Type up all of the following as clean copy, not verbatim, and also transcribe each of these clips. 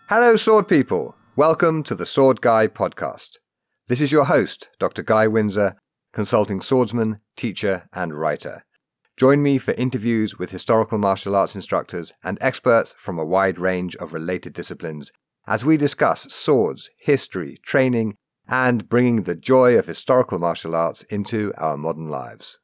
Hello, sword people. Welcome to the Sword Guy podcast. This is your host, Dr. Guy Windsor, consulting swordsman, teacher, and writer. Join me for interviews with historical martial arts instructors and experts from a wide range of related disciplines as we discuss swords, history, training, and bringing the joy of historical martial arts into our modern lives.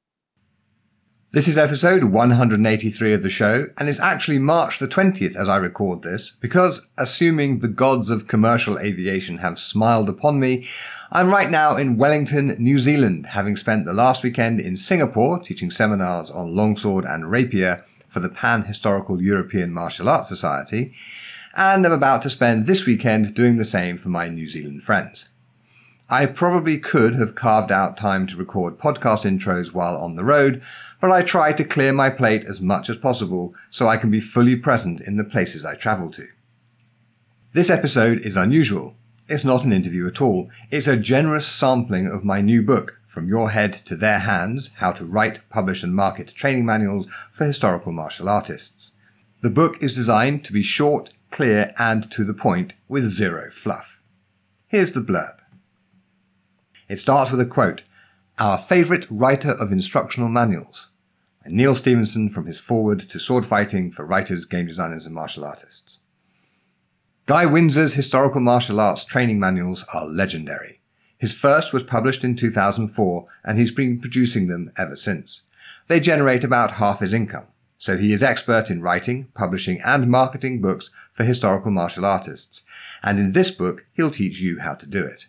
This is episode 183 of the show, and it's actually March the 20th as I record this, because, assuming the gods of commercial aviation have smiled upon me, I'm right now in Wellington, New Zealand, having spent the last weekend in Singapore teaching seminars on longsword and rapier for the Pan-Historical European Martial Arts Society, and I'm about to spend this weekend doing the same for my New Zealand friends. I probably could have carved out time to record podcast intros while on the road, but I try to clear my plate as much as possible so I can be fully present in the places I travel to. This episode is unusual. It's not an interview at all. It's a generous sampling of my new book, From Your Head to Their Hands: How to Write, Publish and Market Training Manuals for Historical Martial Artists. The book is designed to be short, clear and to the point with zero fluff. Here's the blurb. It starts with a quote, "Our favourite writer of instructional manuals," by Neil Stephenson from his foreword to Sword Fighting for Writers, Game Designers and Martial Artists. Guy Windsor's historical martial arts training manuals are legendary. His first was published in 2004 and he's been producing them ever since. They generate about half his income, so he is expert in writing, publishing and marketing books for historical martial artists, and in this book he'll teach you how to do it.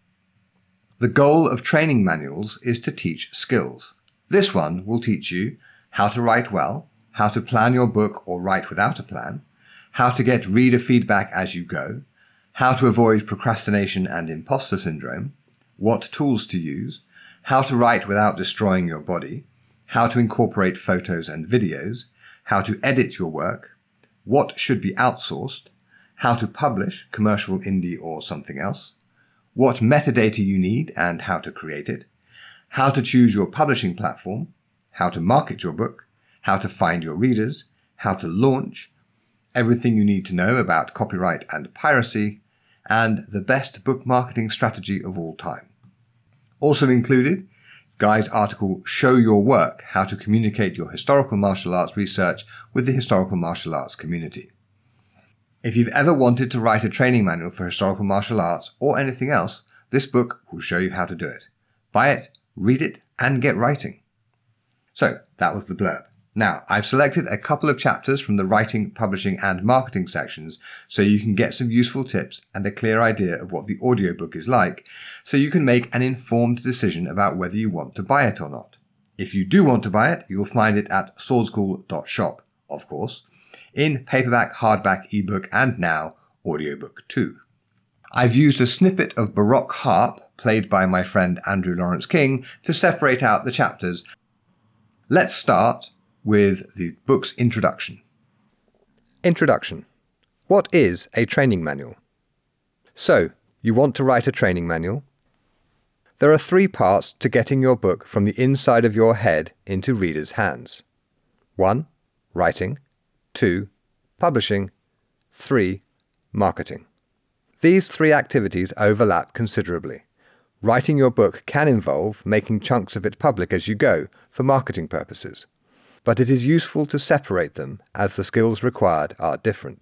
The goal of training manuals is to teach skills. This one will teach you how to write well, how to plan your book or write without a plan, how to get reader feedback as you go, how to avoid procrastination and imposter syndrome, what tools to use, how to write without destroying your body, how to incorporate photos and videos, how to edit your work, what should be outsourced, how to publish, commercial, indie or something else, what metadata you need and how to create it, how to choose your publishing platform, how to market your book, how to find your readers, how to launch, everything you need to know about copyright and piracy, and the best book marketing strategy of all time. Also included is Guy's article Show Your Work: How to Communicate Your Historical Martial Arts Research with the Historical Martial Arts Community. If you've ever wanted to write a training manual for historical martial arts or anything else, this book will show you how to do it. Buy it, read it, and get writing. So, that was the blurb. Now, I've selected a couple of chapters from the writing, publishing, and marketing sections so you can get some useful tips and a clear idea of what the audiobook is like, so you can make an informed decision about whether you want to buy it or not. If you do want to buy it, you'll find it at swordschool.shop, of course, in paperback, hardback, ebook, and now audiobook too. I've used a snippet of Baroque harp, played by my friend Andrew Lawrence King, to separate out the chapters. Let's start with the book's introduction. Introduction. What is a training manual? So, you want to write a training manual? There are 3 parts to getting your book from the inside of your head into readers' hands. 1. Writing. 2. Publishing. 3. Marketing. These 3 activities overlap considerably. Writing your book can involve making chunks of it public as you go for marketing purposes, but it is useful to separate them as the skills required are different.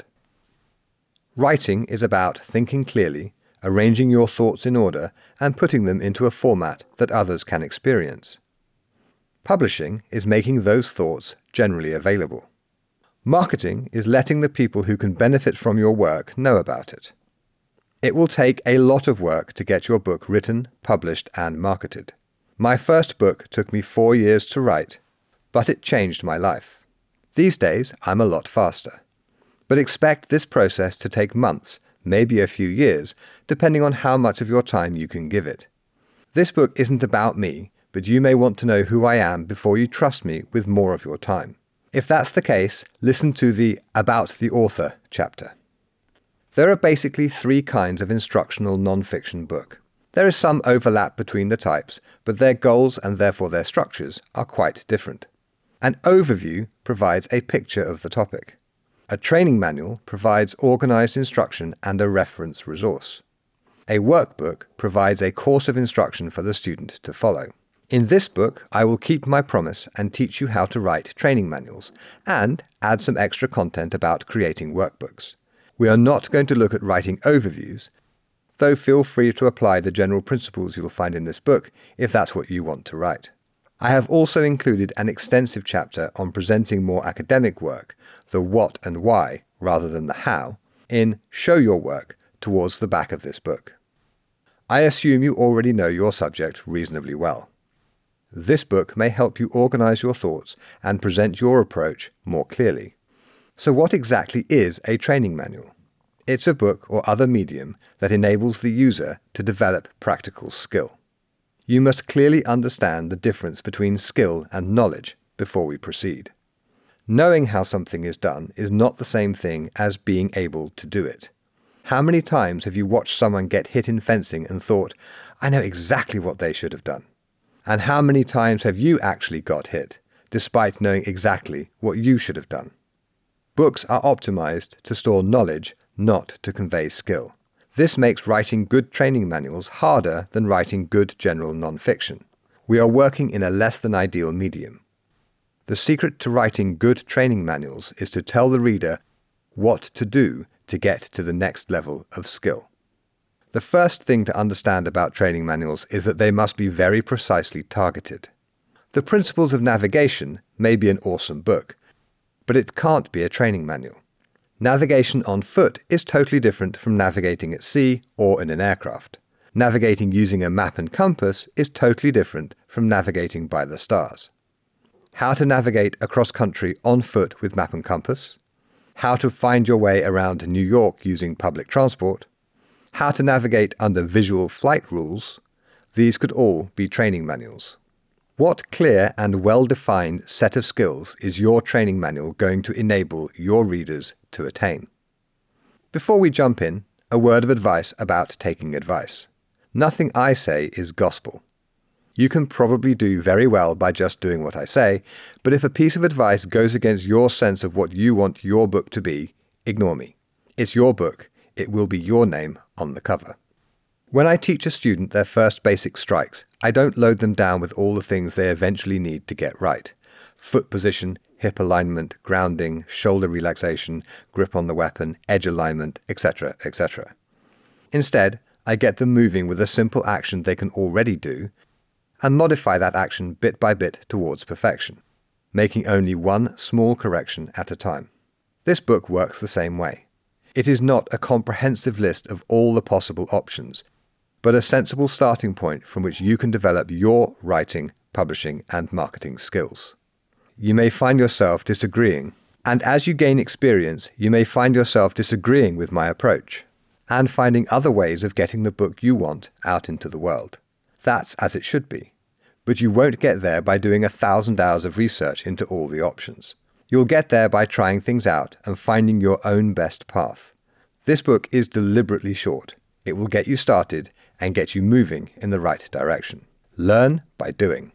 Writing is about thinking clearly, arranging your thoughts in order, and putting them into a format that others can experience. Publishing is making those thoughts generally available. Marketing is letting the people who can benefit from your work know about it. It will take a lot of work to get your book written, published, and marketed. My first book took me 4 years to write, but it changed my life. These days, I'm a lot faster. But expect this process to take months, maybe a few years, depending on how much of your time you can give it. This book isn't about me, but you may want to know who I am before you trust me with more of your time. If that's the case, listen to the About the Author chapter. There are basically 3 kinds of instructional non-fiction book. There is some overlap between the types, but their goals and therefore their structures are quite different. An overview provides a picture of the topic. A training manual provides organized instruction and a reference resource. A workbook provides a course of instruction for the student to follow. In this book, I will keep my promise and teach you how to write training manuals and add some extra content about creating workbooks. We are not going to look at writing overviews, though feel free to apply the general principles you'll find in this book if that's what you want to write. I have also included an extensive chapter on presenting more academic work, the what and why rather than the how, in Show Your Work towards the back of this book. I assume you already know your subject reasonably well. This book may help you organize your thoughts and present your approach more clearly. So what exactly is a training manual? It's a book or other medium that enables the user to develop practical skill. You must clearly understand the difference between skill and knowledge before we proceed. Knowing how something is done is not the same thing as being able to do it. How many times have you watched someone get hit in fencing and thought, I know exactly what they should have done? And how many times have you actually got hit, despite knowing exactly what you should have done? Books are optimized to store knowledge, not to convey skill. This makes writing good training manuals harder than writing good general non-fiction. We are working in a less than ideal medium. The secret to writing good training manuals is to tell the reader what to do to get to the next level of skill. The first thing to understand about training manuals is that they must be very precisely targeted. The Principles of Navigation may be an awesome book, but it can't be a training manual. Navigation on foot is totally different from navigating at sea or in an aircraft. Navigating using a map and compass is totally different from navigating by the stars. How to navigate across country on foot with map and compass. How to find your way around New York using public transport. How to navigate under visual flight rules. These could all be training manuals. What clear and well-defined set of skills is your training manual going to enable your readers to attain? Before we jump in, a word of advice about taking advice. Nothing I say is gospel. You can probably do very well by just doing what I say, but if a piece of advice goes against your sense of what you want your book to be, ignore me. It's your book. It will be your name on the cover. When I teach a student their first basic strikes, I don't load them down with all the things they eventually need to get right. Foot position, hip alignment, grounding, shoulder relaxation, grip on the weapon, edge alignment, etc., etc. Instead, I get them moving with a simple action they can already do, and modify that action bit by bit towards perfection, making only one small correction at a time. This book works the same way. It is not a comprehensive list of all the possible options, but a sensible starting point from which you can develop your writing, publishing, and marketing skills. You may find yourself disagreeing, and as you gain experience, you may find yourself disagreeing with my approach, and finding other ways of getting the book you want out into the world. That's as it should be. But you won't get there by doing 1,000 hours of research into all the options. You'll get there by trying things out and finding your own best path. This book is deliberately short. It will get you started and get you moving in the right direction. Learn by doing.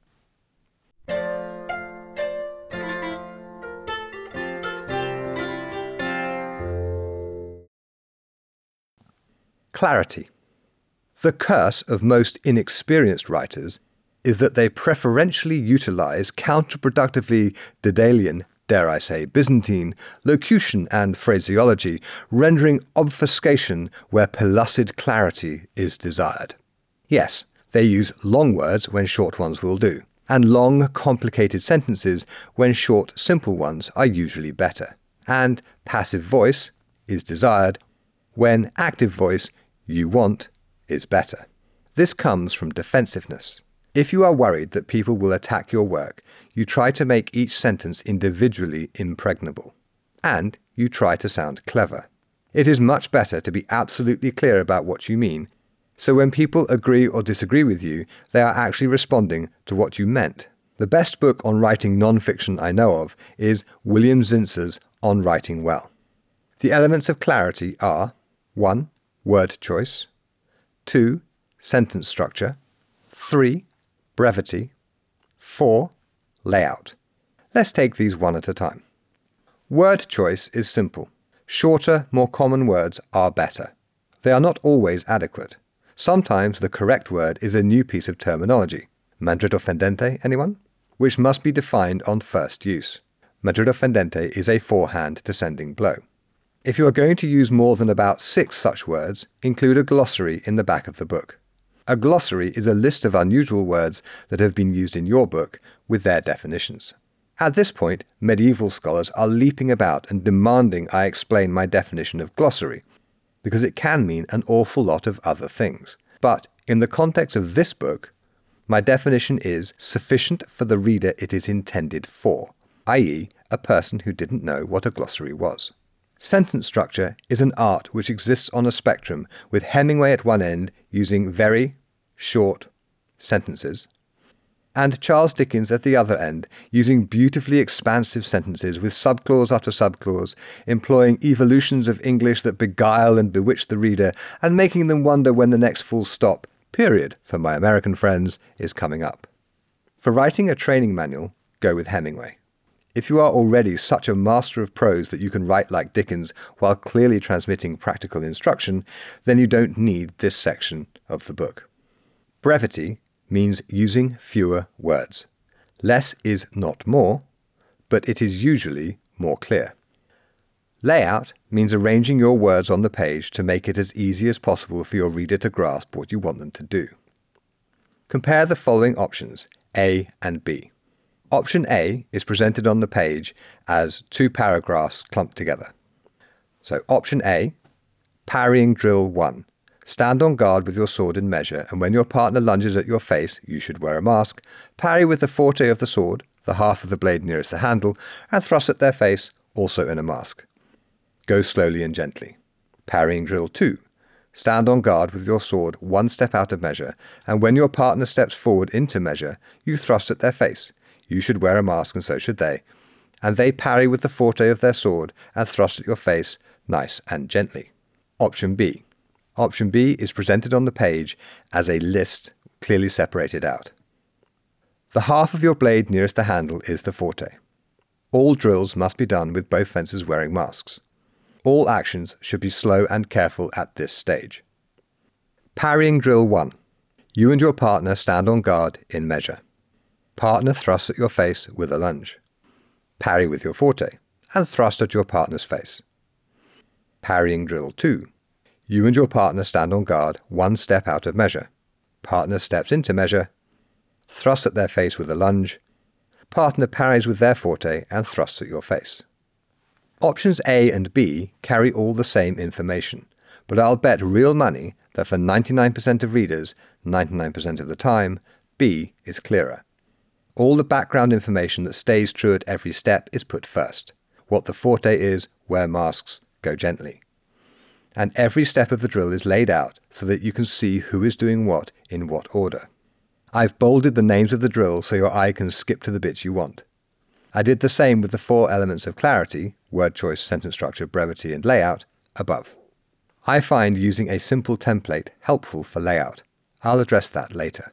Clarity. The curse of most inexperienced writers is that they preferentially utilize counterproductively Daedalian, dare I say Byzantine, locution and phraseology, rendering obfuscation where pellucid clarity is desired. Yes, they use long words when short ones will do, and long, complicated sentences when short, simple ones are usually better. And passive voice is desired when active voice, you want, is better. This comes from defensiveness. If you are worried that people will attack your work, you try to make each sentence individually impregnable. And you try to sound clever. It is much better to be absolutely clear about what you mean, so when people agree or disagree with you, they are actually responding to what you meant. The best book on writing non-fiction I know of is William Zinsser's On Writing Well. The elements of clarity are 1. Word choice, 2. Sentence structure, 3. Brevity, 4. Layout. Let's take these one at a time. Word choice is simple. Shorter, more common words are better. They are not always adequate. Sometimes the correct word is a new piece of terminology. Mandarin offendente, anyone? Which must be defined on first use. Mandarin offendente is a forehand descending blow. If you are going to use more than about 6 such words, include a glossary in the back of the book. A glossary is a list of unusual words that have been used in your book with their definitions. At this point, medieval scholars are leaping about and demanding I explain my definition of glossary, because it can mean an awful lot of other things. But in the context of this book, my definition is sufficient for the reader it is intended for, i.e., a person who didn't know what a glossary was. Sentence structure is an art which exists on a spectrum, with Hemingway at one end using very short sentences, and Charles Dickens at the other end using beautifully expansive sentences with subclause after subclause, employing evolutions of English that beguile and bewitch the reader and making them wonder when the next full stop, period, for my American friends, is coming up. For writing a training manual, go with Hemingway. If you are already such a master of prose that you can write like Dickens while clearly transmitting practical instruction, then you don't need this section of the book. Brevity means using fewer words. Less is not more, but it is usually more clear. Layout means arranging your words on the page to make it as easy as possible for your reader to grasp what you want them to do. Compare the following options, A and B. Option A is presented on the page as 2 paragraphs clumped together. So option A, parrying drill 1. Stand on guard with your sword in measure, and when your partner lunges at your face, you should wear a mask. Parry with the forte of the sword, the half of the blade nearest the handle, and thrust at their face, also in a mask. Go slowly and gently. Parrying drill 2. Stand on guard with your sword 1 step out of measure, and when your partner steps forward into measure, you thrust at their face. You should wear a mask, and so should they. And they parry with the forte of their sword and thrust at your face, nice and gently. Option B. Option B is presented on the page as a list clearly separated out. The half of your blade nearest the handle is the forte. All drills must be done with both fencers wearing masks. All actions should be slow and careful at this stage. Parrying drill 1. You and your partner stand on guard in measure. Partner thrusts at your face with a lunge. Parry with your forte and thrust at your partner's face. Parrying drill 2. You and your partner stand on guard 1 step out of measure. Partner steps into measure, thrusts at their face with a lunge. Partner parries with their forte and thrusts at your face. Options A and B carry all the same information, but I'll bet real money that for 99% of readers, 99% of the time, B is clearer. All the background information that stays true at every step is put first. What the forte is, wear masks, go gently. And every step of the drill is laid out so that you can see who is doing what in what order. I've bolded the names of the drill so your eye can skip to the bits you want. I did the same with the 4 elements of clarity, word choice, sentence structure, brevity, and layout, above. I find using a simple template helpful for layout. I'll address that later.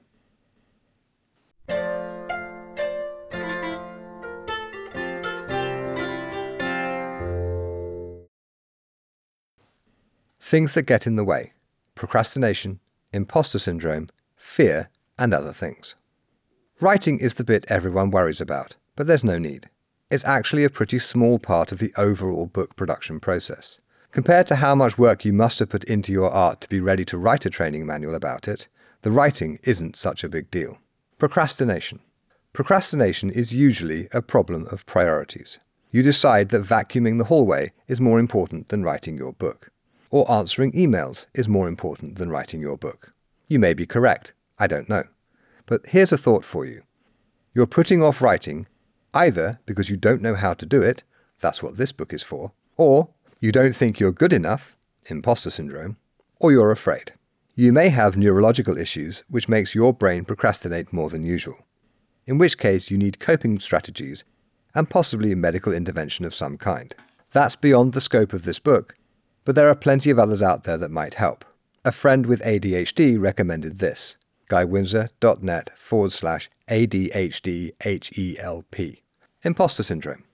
Things that get in the way: procrastination, imposter syndrome, fear, and other things. Writing is the bit everyone worries about, but there's no need. It's actually a pretty small part of the overall book production process. Compared to how much work you must have put into your art to be ready to write a training manual about it, the writing isn't such a big deal. Procrastination. Procrastination is usually a problem of priorities. You decide that vacuuming the hallway is more important than writing your book. Or answering emails is more important than writing your book. You may be correct, I don't know. But here's a thought for you. You're putting off writing either because you don't know how to do it, that's what this book is for, or you don't think you're good enough, imposter syndrome, or you're afraid. You may have neurological issues which makes your brain procrastinate more than usual, in which case you need coping strategies and possibly medical intervention of some kind. That's beyond the scope of this book, but there are plenty of others out there that might help. A friend with ADHD recommended this, guywindsor.net/ADHDHELP. Imposter syndrome.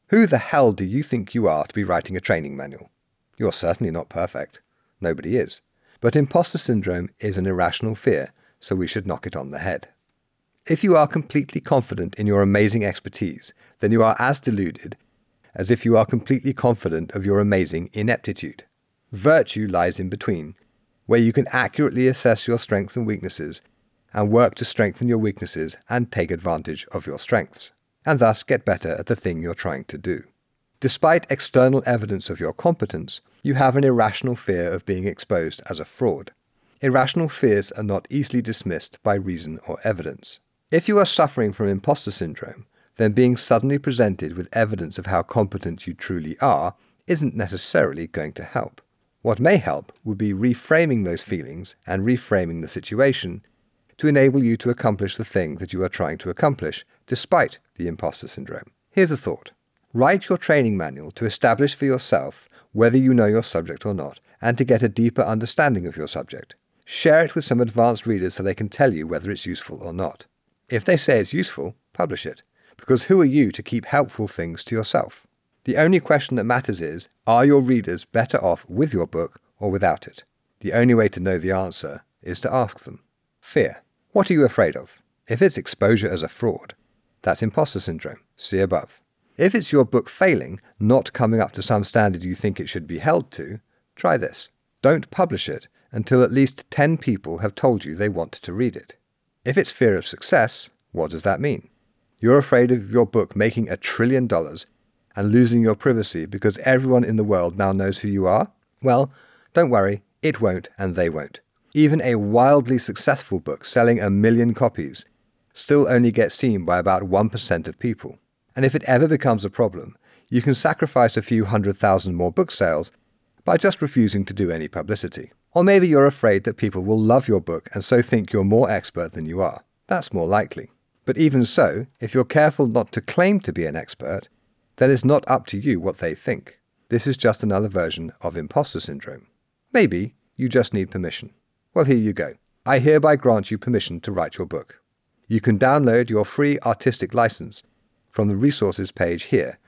Who the hell do you think you are to be writing a training manual? You're certainly not perfect. Nobody is. But imposter syndrome is an irrational fear, so we should knock it on the head. If you are completely confident in your amazing expertise, then you are as deluded as if you are completely confident of your amazing ineptitude. Virtue lies in between, where you can accurately assess your strengths and weaknesses and work to strengthen your weaknesses and take advantage of your strengths, and thus get better at the thing you're trying to do. Despite external evidence of your competence, you have an irrational fear of being exposed as a fraud. Irrational fears are not easily dismissed by reason or evidence. If you are suffering from imposter syndrome, then being suddenly presented with evidence of how competent you truly are isn't necessarily going to help. What may help would be reframing those feelings and reframing the situation to enable you to accomplish the thing that you are trying to accomplish, despite the imposter syndrome. Here's a thought. Write your training manual to establish for yourself whether you know your subject or not, and to get a deeper understanding of your subject. Share it with some advanced readers so they can tell you whether it's useful or not. If they say it's useful, publish it, because who are you to keep helpful things to yourself? The only question that matters is, are your readers better off with your book or without it? The only way to know the answer is to ask them. Fear. What are you afraid of? If it's exposure as a fraud, that's imposter syndrome. See above. If it's your book failing, not coming up to some standard you think it should be held to, try this. Don't publish it until at least 10 people have told you they want to read it. If it's fear of success, what does that mean? You're afraid of your book making $1 trillion and losing your privacy because everyone in the world now knows who you are? Well, don't worry, it won't and they won't. Even a wildly successful book selling 1 million copies still only gets seen by about 1% of people. And if it ever becomes a problem, you can sacrifice a few 100,000 more book sales by just refusing to do any publicity. Or maybe you're afraid that people will love your book and so think you're more expert than you are. That's more likely. But even so, if you're careful not to claim to be an expert, then it's not up to you what they think. This is just another version of imposter syndrome. Maybe you just need permission. Well, here you go. I hereby grant you permission to write your book. You can download your free artistic license from the resources page here,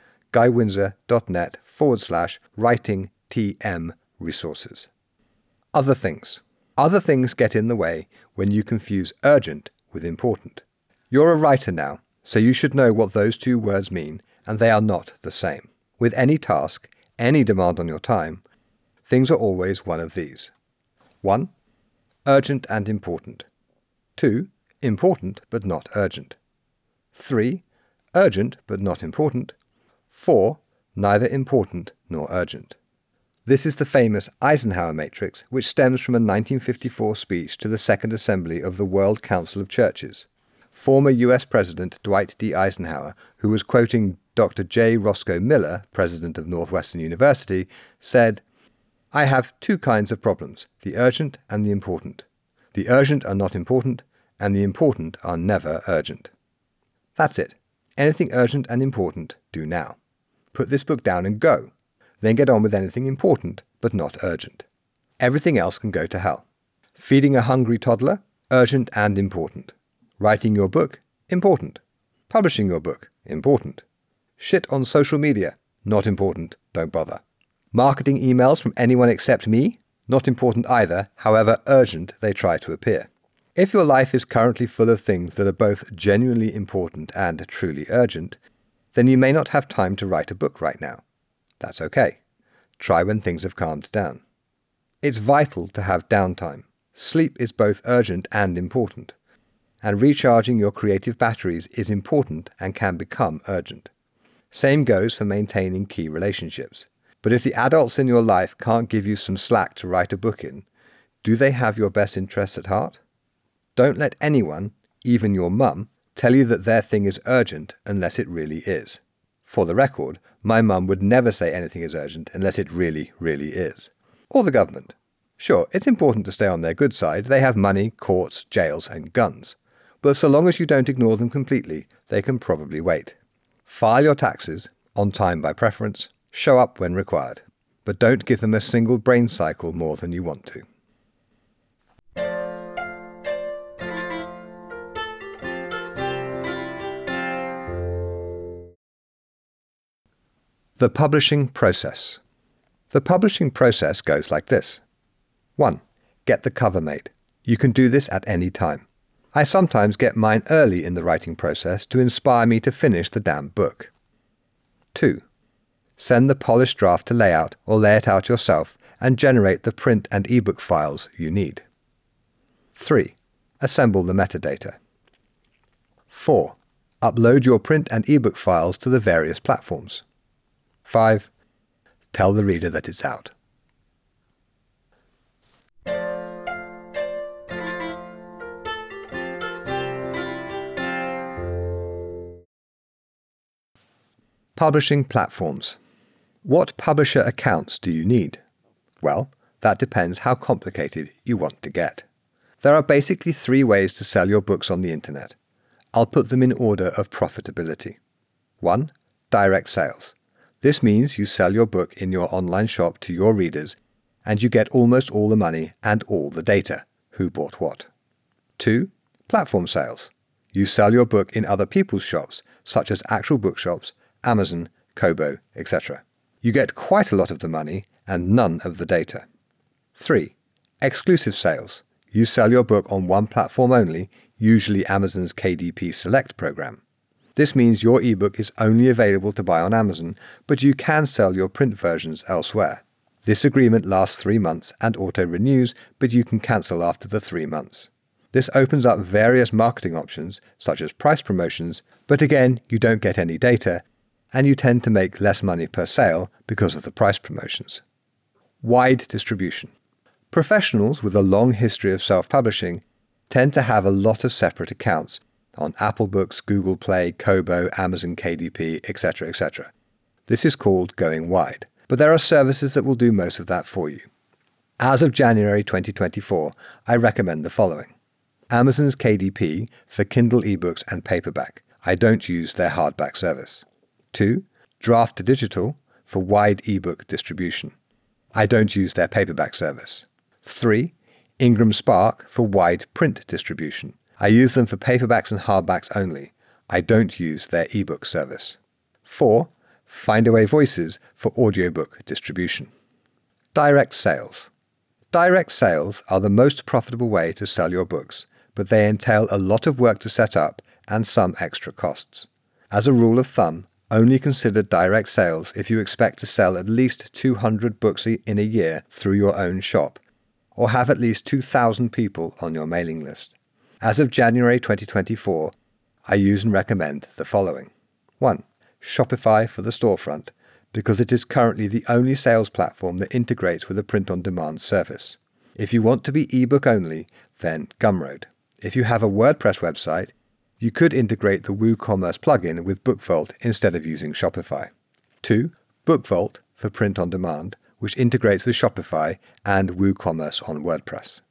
guywindsor.net/writing-tm resources. Other things. Other things get in the way when you confuse urgent with important. You're a writer now, so you should know what those two words mean, and they are not the same. With any task, any demand on your time, things are always one of these. 1. Urgent and important. 2. Important but not urgent. 3. Urgent but not important. 4. Neither important nor urgent. This is the famous Eisenhower matrix, which stems from a 1954 speech to the Second Assembly of the World Council of Churches. Former U.S. President Dwight D. Eisenhower, who was quoting Dr. J. Roscoe Miller, president of Northwestern University, said, "I have two kinds of problems, the urgent and the important. The urgent are not important, and the important are never urgent." That's it. Anything urgent and important, do now. Put this book down and go. Then get on with anything important, but not urgent. Everything else can go to hell. Feeding a hungry toddler, urgent and important. Writing your book, important. Publishing your book, important. Shit on social media, not important, don't bother. Marketing emails from anyone except me, not important either, however urgent they try to appear. If your life is currently full of things that are both genuinely important and truly urgent, then you may not have time to write a book right now. That's okay. Try when things have calmed down. It's vital to have downtime. Sleep is both urgent and important. And recharging your creative batteries is important and can become urgent. Same goes for maintaining key relationships. But if the adults in your life can't give you some slack to write a book in, do they have your best interests at heart? Don't let anyone, even your mum, tell you that their thing is urgent unless it really is. For the record, my mum would never say anything is urgent unless it really, really is. Or the government. Sure, it's important to stay on their good side. They have money, courts, jails, and guns. But so long as you don't ignore them completely, they can probably wait. File your taxes, on time by preference, show up when required. But don't give them a single brain cycle more than you want to. The publishing process. The publishing process goes like this. 1. Get the cover made. You can do this at any time. I sometimes get mine early in the writing process to inspire me to finish the damn book. 2. Send the polished draft to layout or lay it out yourself and generate the print and ebook files you need. 3. Assemble the metadata. 4. Upload your print and ebook files to the various platforms. 5. Tell the reader that it's out. Publishing platforms. What publisher accounts do you need? Well, that depends how complicated you want to get. There are basically 3 ways to sell your books on the internet. I'll put them in order of profitability. 1. Direct sales. This means you sell your book in your online shop to your readers, and you get almost all the money and all the data, who bought what. 2. Platform sales. You sell your book in other people's shops, such as actual bookshops, Amazon, Kobo, etc. You get quite a lot of the money and none of the data. 3. Exclusive sales. You sell your book on one platform only, usually Amazon's KDP Select program. This means your ebook is only available to buy on Amazon, but you can sell your print versions elsewhere. This agreement lasts 3 months and auto-renews, but you can cancel after the 3 months. This opens up various marketing options, such as price promotions, but again, you don't get any data, and you tend to make less money per sale because of the price promotions. Wide distribution. Professionals with a long history of self-publishing tend to have a lot of separate accounts on Apple Books, Google Play, Kobo, Amazon KDP, etc., etc. This is called going wide, but there are services that will do most of that for you. As of January 2024, I recommend the following. Amazon's KDP for Kindle ebooks and paperback. I don't use their hardback service. 2. Draft Digital for wide ebook distribution. I don't use their paperback service. 3. Ingram Spark for wide print distribution. I use them for paperbacks and hardbacks only. I don't use their ebook service. 4. Findaway Voices for audiobook distribution. Direct sales. Direct sales are the most profitable way to sell your books, but they entail a lot of work to set up and some extra costs. As a rule of thumb, only consider direct sales if you expect to sell at least 200 books in a year through your own shop, or have at least 2,000 people on your mailing list. As of January 2024, I use and recommend the following. 1. Shopify for the storefront, because it is currently the only sales platform that integrates with a print-on-demand service. If you want to be ebook only, then Gumroad. If you have a WordPress website, you could integrate the WooCommerce plugin with BookVault instead of using Shopify. 2. BookVault for print-on-demand, which integrates with Shopify and WooCommerce on WordPress.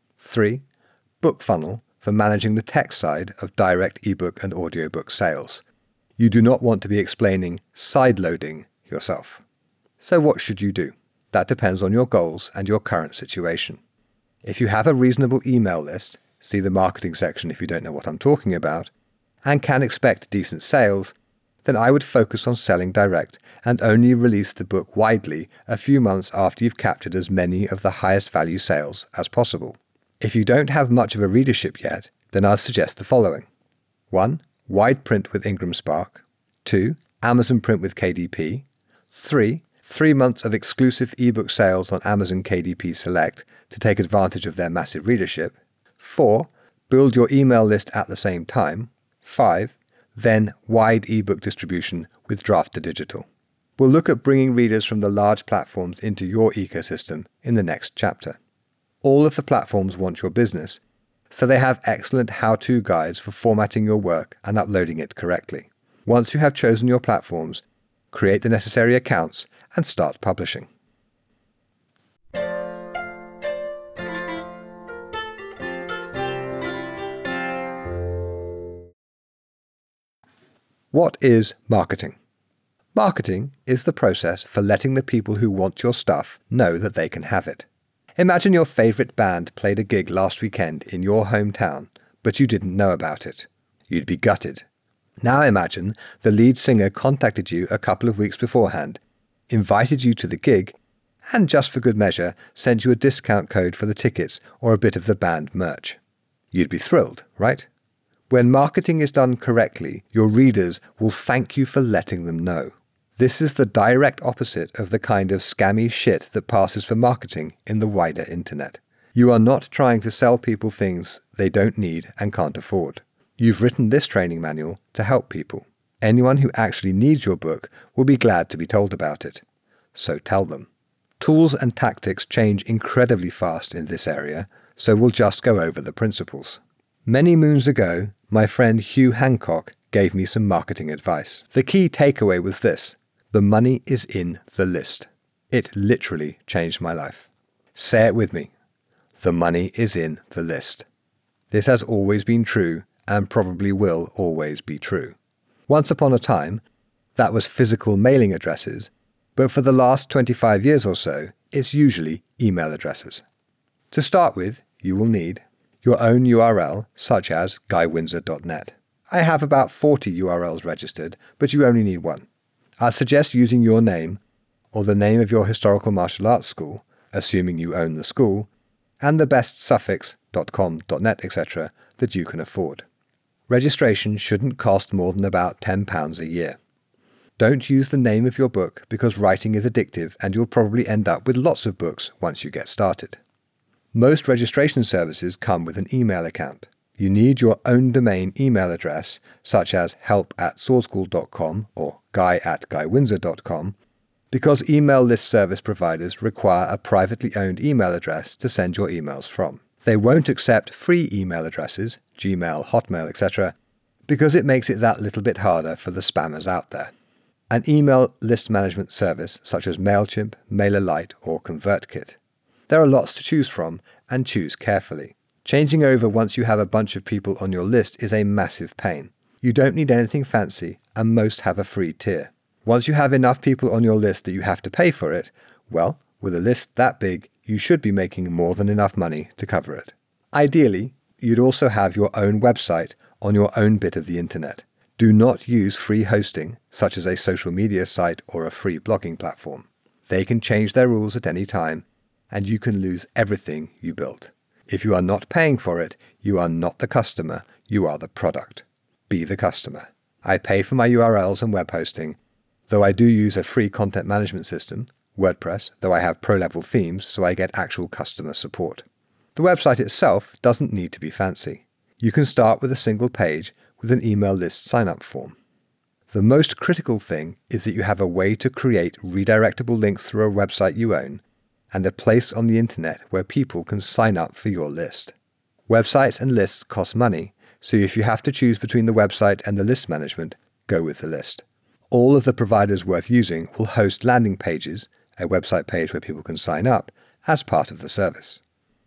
3. BookFunnel for managing the tech side of direct ebook and audiobook sales. You do not want to be explaining sideloading yourself. So what should you do? That depends on your goals and your current situation. If you have a reasonable email list, see the marketing section if you don't know what I'm talking about, and can expect decent sales, then I would focus on selling direct and only release the book widely a few months after you've captured as many of the highest value sales as possible. If you don't have much of a readership yet, then I'll suggest the following. 1. Wide print with Ingram Spark. 2. Amazon print with KDP. 3. 3 months of exclusive ebook sales on Amazon KDP Select to take advantage of their massive readership. 4. Build your email list at the same time. 5. Then wide ebook distribution with Draft to Digital. We'll look at bringing readers from the large platforms into your ecosystem in the next chapter. All of the platforms want your business, so they have excellent how-to guides for formatting your work and uploading it correctly. Once you have chosen your platforms, create the necessary accounts and start publishing. What is marketing? Marketing is the process for letting the people who want your stuff know that they can have it. Imagine your favorite band played a gig last weekend in your hometown, but you didn't know about it. You'd be gutted. Now imagine the lead singer contacted you a couple of weeks beforehand, invited you to the gig, and just for good measure, sent you a discount code for the tickets or a bit of the band merch. You'd be thrilled, right? When marketing is done correctly, your readers will thank you for letting them know. This is the direct opposite of the kind of scammy shit that passes for marketing in the wider internet. You are not trying to sell people things they don't need and can't afford. You've written this training manual to help people. Anyone who actually needs your book will be glad to be told about it. So tell them. Tools and tactics change incredibly fast in this area, so we'll just go over the principles. Many moons ago, my friend Hugh Hancock gave me some marketing advice. The key takeaway was this: the money is in the list. It literally changed my life. Say it with me. The money is in the list. This has always been true and probably will always be true. Once upon a time, that was physical mailing addresses, but for the last 25 years or so, it's usually email addresses. To start with, you will need your own URL, such as guywindsor.net. I have about 40 URLs registered, but you only need one. I suggest using your name, or the name of your historical martial arts school, assuming you own the school, and the best suffix .com, .net, etc. that you can afford. Registration shouldn't cost more than about £10 a year. Don't use the name of your book because writing is addictive and you'll probably end up with lots of books once you get started. Most registration services come with an email account. You need your own domain email address, such as help@swordschool.com or guy@guywindsor.com, because email list service providers require a privately owned email address to send your emails from. They won't accept free email addresses, Gmail, Hotmail, etc., because it makes it that little bit harder for the spammers out there. An email list management service such as MailChimp, MailerLite, or ConvertKit. There are lots to choose from, and choose carefully. Changing over once you have a bunch of people on your list is a massive pain. You don't need anything fancy, and most have a free tier. Once you have enough people on your list that you have to pay for it, well, with a list that big, you should be making more than enough money to cover it. Ideally, you'd also have your own website on your own bit of the internet. Do not use free hosting, such as a social media site or a free blogging platform. They can change their rules at any time, and you can lose everything you built. If you are not paying for it, you are not the customer, you are the product. Be the customer. I pay for my URLs and web hosting, though I do use a free content management system, WordPress, though I have pro-level themes, so I get actual customer support. The website itself doesn't need to be fancy. You can start with a single page with an email list sign-up form. The most critical thing is that you have a way to create redirectable links through a website you own, and a place on the internet where people can sign up for your list. Websites and lists cost money, so if you have to choose between the website and the list management, go with the list. All of the providers worth using will host landing pages, a website page where people can sign up, as part of the service.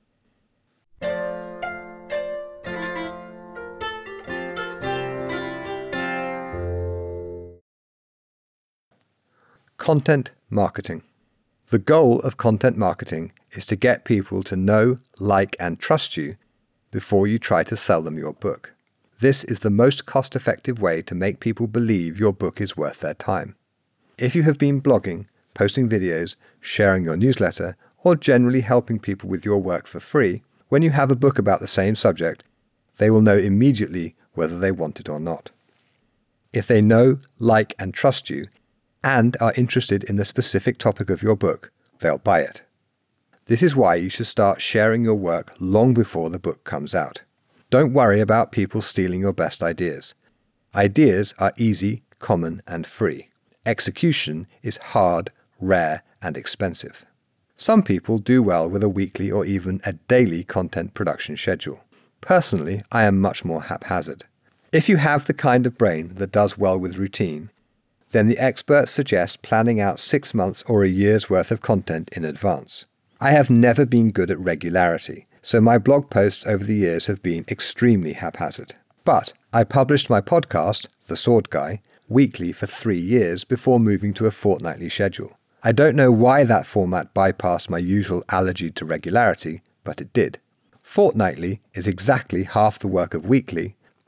Content marketing. The goal of content marketing is to get people to know, like, and trust you before you try to sell them your book. This is the most cost-effective way to make people believe your book is worth their time. If you have been blogging, posting videos, sharing your newsletter, or generally helping people with your work for free, when you have a book about the same subject, they will know immediately whether they want it or not. If they know, like, and trust you, and are interested in the specific topic of your book, they'll buy it. This is why you should start sharing your work long before the book comes out. Don't worry about people stealing your best ideas. Ideas are easy, common, and free. Execution is hard, rare, and expensive. Some people do well with a weekly or even a daily content production schedule. Personally, I am much more haphazard. If you have the kind of brain that does well with routine, then the experts suggest planning out 6 months or a year's worth of content in advance. I have never been good at regularity, so my blog posts over the years have been extremely haphazard. But I published my podcast, The Sword Guy, weekly for 3 years before moving to a fortnightly schedule. I don't know why that format bypassed my usual allergy to regularity, but it did. Fortnightly is exactly half the work of weekly,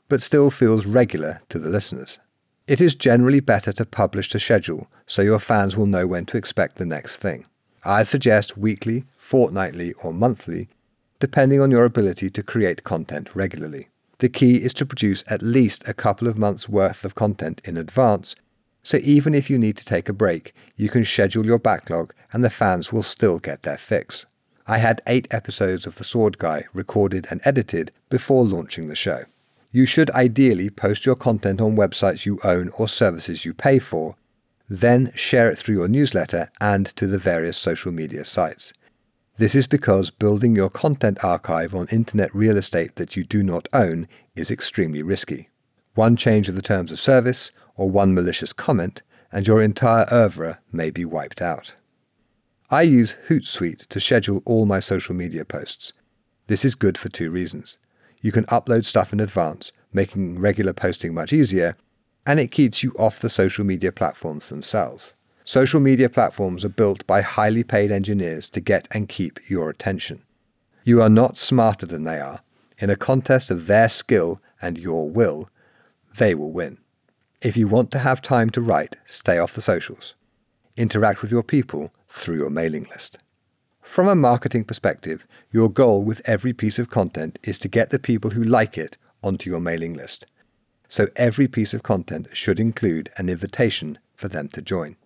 but still feels regular to the listeners. It is generally better to publish to schedule so your fans will know when to expect the next thing. I suggest weekly, fortnightly, or monthly, depending on your ability to create content regularly. The key is to produce at least a couple of months' worth of content in advance, so even if you need to take a break, you can schedule your backlog and the fans will still get their fix. I had 8 episodes of The Sword Guy recorded and edited before launching the show. You should ideally post your content on websites you own or services you pay for, then share it through your newsletter and to the various social media sites. This is because building your content archive on internet real estate that you do not own is extremely risky. One change of the terms of service or one malicious comment and your entire oeuvre may be wiped out. I use Hootsuite to schedule all my social media posts. This is good for 2 reasons. You can upload stuff in advance, making regular posting much easier, and it keeps you off the social media platforms themselves. Social media platforms are built by highly paid engineers to get and keep your attention. You are not smarter than they are. In a contest of their skill and your will, they will win. If you want to have time to write, stay off the socials. Interact with your people through your mailing list. From a marketing perspective, your goal with every piece of content is to get the people who like it onto your mailing list. So every piece of content should include an invitation for them to join.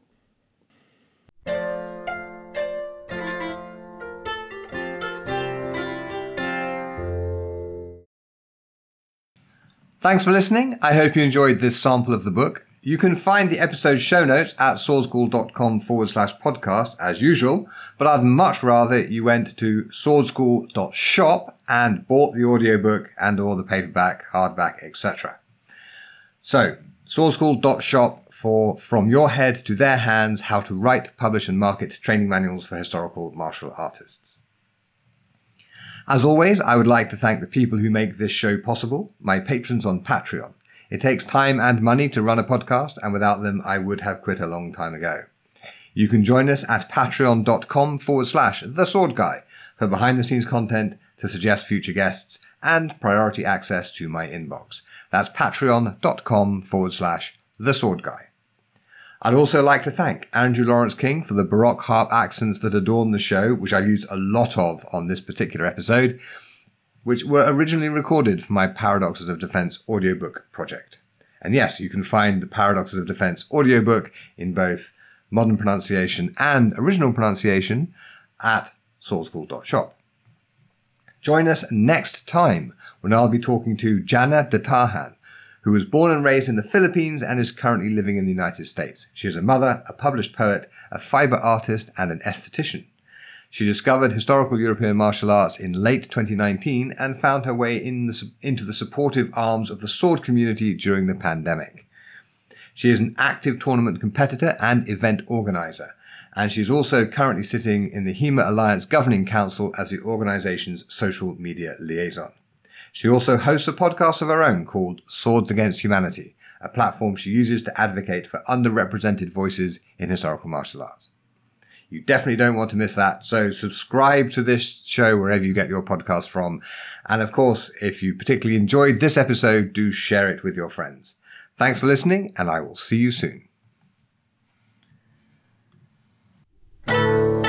Thanks for listening. I hope you enjoyed this sample of the book. You can find the episode show notes at swordschool.com/podcast as usual, but I'd much rather you went to swordschool.shop and bought the audiobook and or the paperback, hardback, etc. So, swordschool.shop for From Your Head to Their Hands, How to Write, Publish and Market Training Manuals for Historical Martial Artists. As always, I would like to thank the people who make this show possible, my patrons on Patreon. It takes time and money to run a podcast, and without them, I would have quit a long time ago. You can join us at patreon.com/theswordguy for behind-the-scenes content, to suggest future guests, and priority access to my inbox. That's patreon.com/theswordguy. I'd also like to thank Andrew Lawrence King for the Baroque harp accents that adorn the show, which I've used a lot of on this particular episode, which were originally recorded for my Paradoxes of Defense audiobook project. And yes, you can find the Paradoxes of Defense audiobook in both modern pronunciation and original pronunciation at swordschool.shop. Join us next time when I'll be talking to Jana de Tarhan, who was born and raised in the Philippines and is currently living in the United States. She is a mother, a published poet, a fiber artist, and an esthetician. She discovered historical European martial arts in late 2019 and found her way into the supportive arms of the sword community during the pandemic. She is an active tournament competitor and event organizer, and she is also currently sitting in the HEMA Alliance Governing Council as the organization's social media liaison. She also hosts a podcast of her own called Swords Against Humanity, a platform she uses to advocate for underrepresented voices in historical martial arts. You definitely don't want to miss that, so subscribe to this show wherever you get your podcast from. And of course, if you particularly enjoyed this episode, do share it with your friends. Thanks for listening, and I will see you soon.